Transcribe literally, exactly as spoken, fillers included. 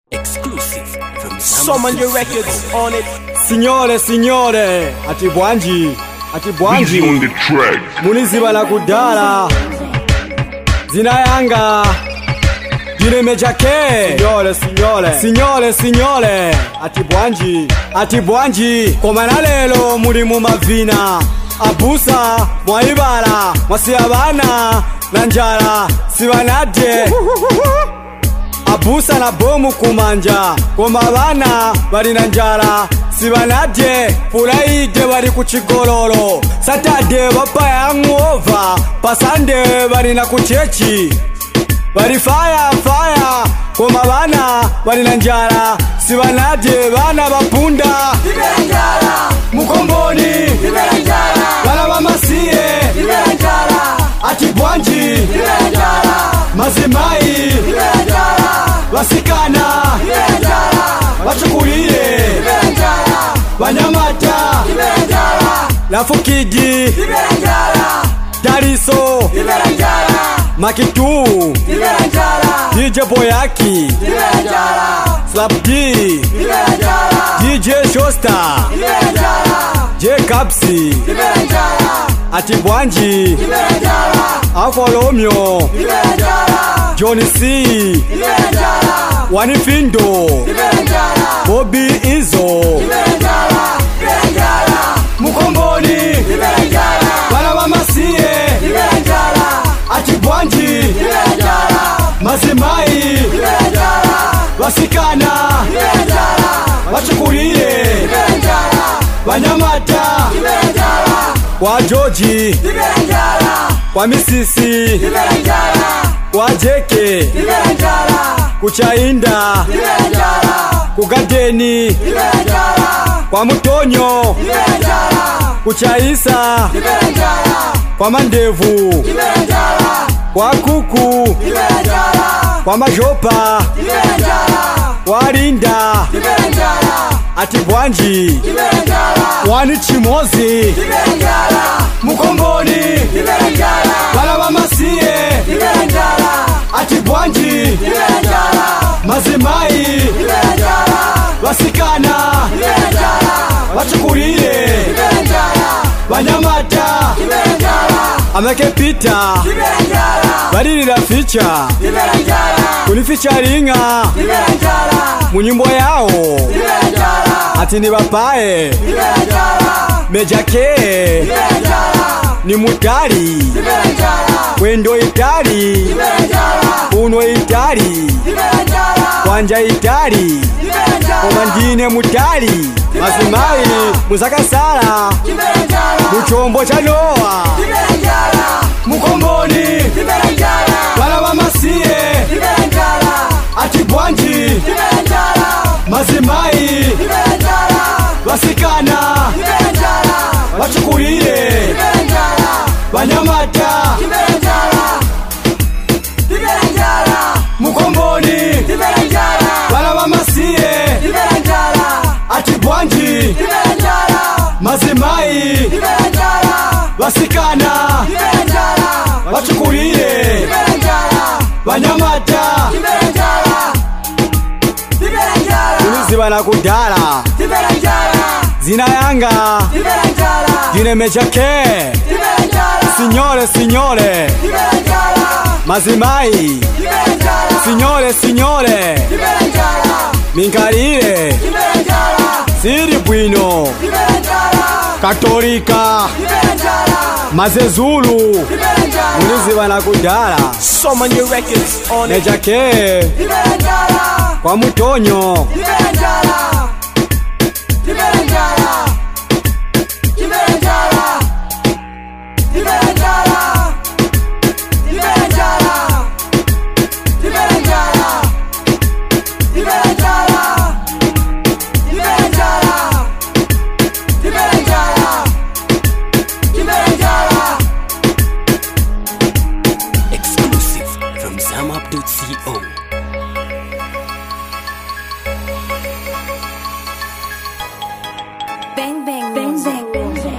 Exclusive from Summon Your Records on it. Signore, signore, ati bwanji, ati bwanji. on the track. Muniziba la kudala. Zina yanga. Dine mejake. Signore, signore, signore, signore, ati bwanji, ati bwanji. Komana lelo muri mu mavina. Abusa, mwaibara, mwasiyabana, nanjara, sibanadye. Abusa na bomu kumanja, koma bana bari na njara, sibanadye, furayide bari kuchigololo, Saturday bapa hangover, pasande bari na kuchechi, bari fire fire, koma bana bari na njara, sibanadye bana bapunda, ibera njara, mukomboni, ibera njara, bana bamasiye, ibera njara, ati bwanji, ibera njara, mazimai, ibera njara, basikana, ibera njara, bachukulie, ibera njara, banyamata, ibera njara, lafukidi, ibera njara, dariso, ibera njara, makitu, ibera njara, D J Boyaki, ibera njara, Slap D, ibera njara, D J Shosta, ibera njara, J Kapsi, ibera njara, ati bwanji, ibera njara, Afolomio, ibera njara, Johnny C, ibera njara, Wanifindo, ibera njara, Bobby Izo, ibera njara, ibera njara, mukomboni, ibera njara, bana bamasiye, ibera njara, ati bwanji, ibera njara, mazimai, ibera njara, basikana, ibera njara, bachukulie, ibera njara, banyamata, ibera njara, kwa George, ibera njara, kwa Misisi, ibera njara, kwa Jeke, ibera njara, kuchainda, ibera njara, kugadeni, ibera njara, kwa Mutonyo, ibera njara, kuchaisa, ibera njara, kwa Mandevu, ibera njara, kwa Kuku, ibera njara, kwa Majopa, ibera njara, kwa Linda, ibera njara, ati bwanji, ibera njara, wani Chimozi, ibera njara, mukomboni, ibera njara, bana bamasiye, ibera njara, ati bwanji, ibera njara, mazimai, ibera njara, basikana, ibera njara, bachukulie, ibera njara, banyamata, ibera njara, ameke pita, ibera njara, baririra ficha, ibera njara, kuni featuringa, ibera njara, munyimbo yao, ibera njara, ati ni bapae, ibera njara, mejake, ibera njara, ni mutari, ibera njara, wendo itari, ibera njara, uno itari, ibera njara, wanja itari, ibera njara, omandine mutari, mazimai, musakasala, ibera njara, muchombo cha Noa, ibera njara, mukomboni, ibera njara, bana bamasiye, ibera njara, ati bwanji, ibera njara, mazimai, ibera njara, basikana, ibera njara, bachukulie, ibera njara, banyamata, ibera njara, ibera njara, mukomboni, ibera njara, bana bamasiye, ibera njara, ati bwanji, ibera njara, mazimai, ibera njara, basikana, ibera njara, bachukulie, ibera njara, banyamata, ibera njara, ibera njara, muniziba na kudala, ibera njara, zina yanga, ibera njara, dine mejake, ibera njara, signore, signore, ibera njara, mazimai, ibera njara, signore, signore, ibera njara, minkarire, ibera njara, siri bwino, ibera njara, katolika, ibera njara, mazezulu, ibera njara, muniziba na kudala, Summon Your Records on it. mejake, ibera njara, kwa Mutonyo, ibera njara, ibera njara, ibera njara, ibera njara, ibera njara, ibera njara, ibera njara, ibera njara, ibera njara, ibera njara. Exclusive from zamap dot co. Bang bang, bang bang, bang bang.